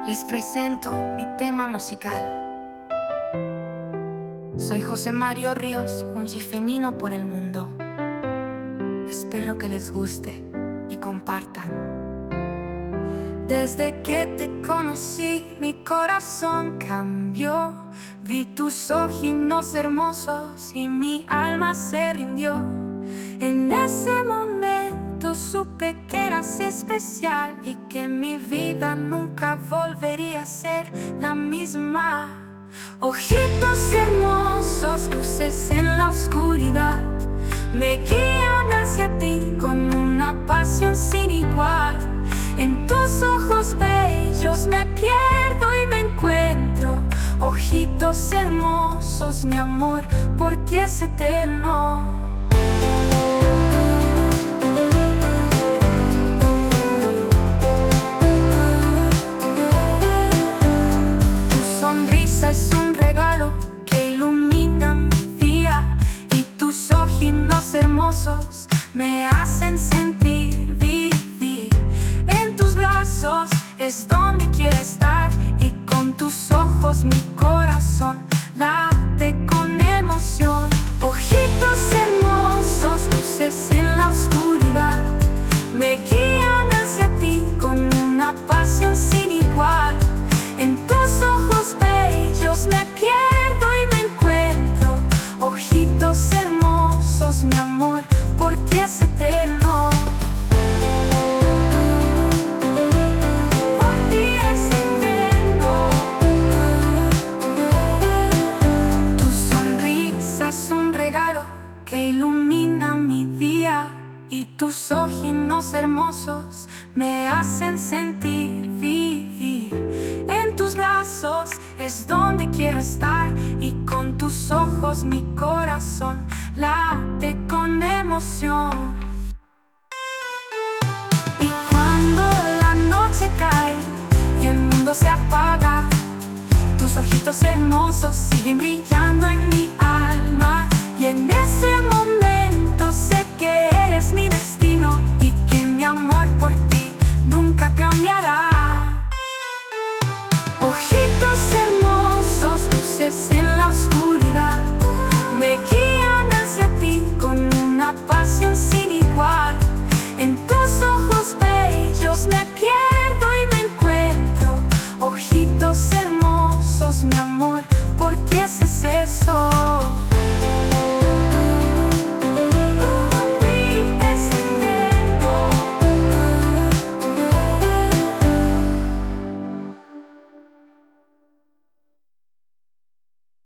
Les presento mi tema musical. Soy José Mario Ríos, un femenino por el mundo. Espero que les guste y compartan. Desde que te conocí, mi corazón cambió. Vi tus ojitos hermosos y mi alma se rindió. En ese momento supe que eras especial y que mi vida nunca volvería a ser la misma. Ojitos hermosos, luces en la oscuridad, me guían hacia ti con una pasión sin igual. En tus ojos bellos me pierdo y me encuentro. Ojitos hermosos, mi amor por ti es eterno. Tu sonrisa es un regalo que ilumina mi día, y tus ojitos hermosos me hacen sentir vivir. En tus brazos es donde quiero estar, y con tus ojos mi corazón late con emoción. Ojitos hermosos, luces en la oscuridad, me guían hacia ti con una pasión sin igual. En tus ojos bellos me pierdo y me encuentro. Ojitos hermosos, mi amor por ti es eterno. Por ti es eterno. Tu sonrisa es un regalo que ilumina mi día, y tus ojitos hermosos me hacen sentir vivir. En tus brazos es donde quiero estar, y con tus ojos mi corazón late con emoción. Y cuando la noche cae y el mundo se apaga, tus ojitos hermosos siguen brillando en mi alma. Y en ese